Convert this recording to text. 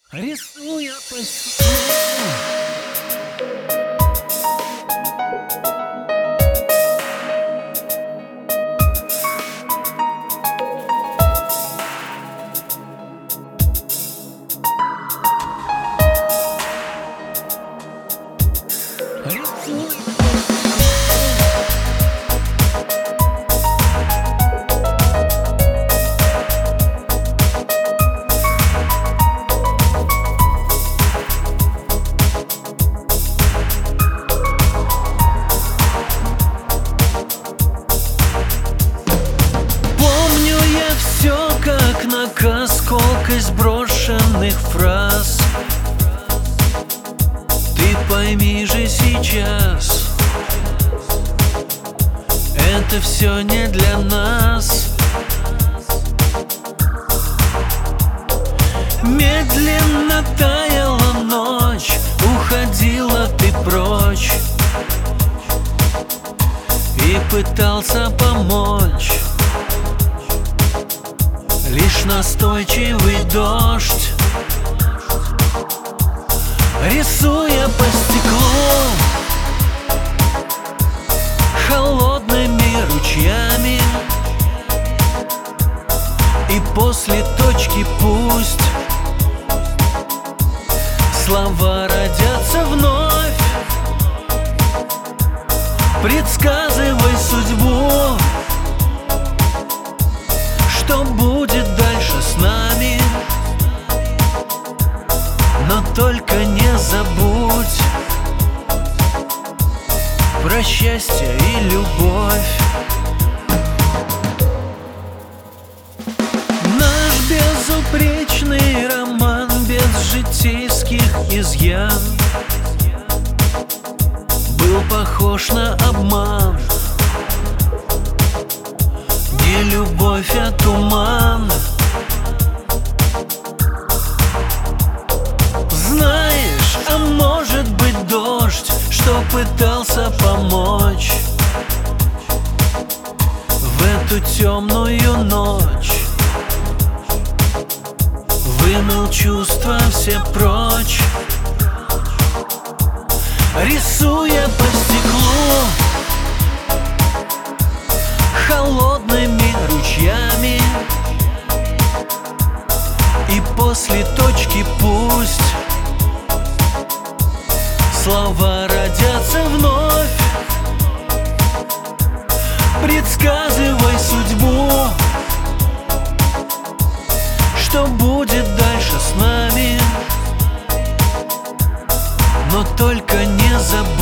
Рисуя по стеклу. Помню я все, как наказ, колкость брошенных фраз. Ты пойми же сейчас, это все не для нас. Медленно таяла ночь, уходила ты прочь и пытался помочь. Лишь настойчивый дождь, рисуя по стеклу холодными ручьями. И после точки пусть слова родятся вновь. Предсказывай судьбу, что будет дальше с нами. Но только не забудь про счастье и любовь. Наш безупречный роман без житейских изъян был похож на обман. Не любовь, а туман. Знаешь, а может быть дождь, что пытался помочь в эту темную ночь, вымыл чувства все прочь. Рисуя по стеклу холодными ручьями. И после точки пусть слова родятся вновь. Предсказывай судьбу, что будет дальше с нами. Но только не забудь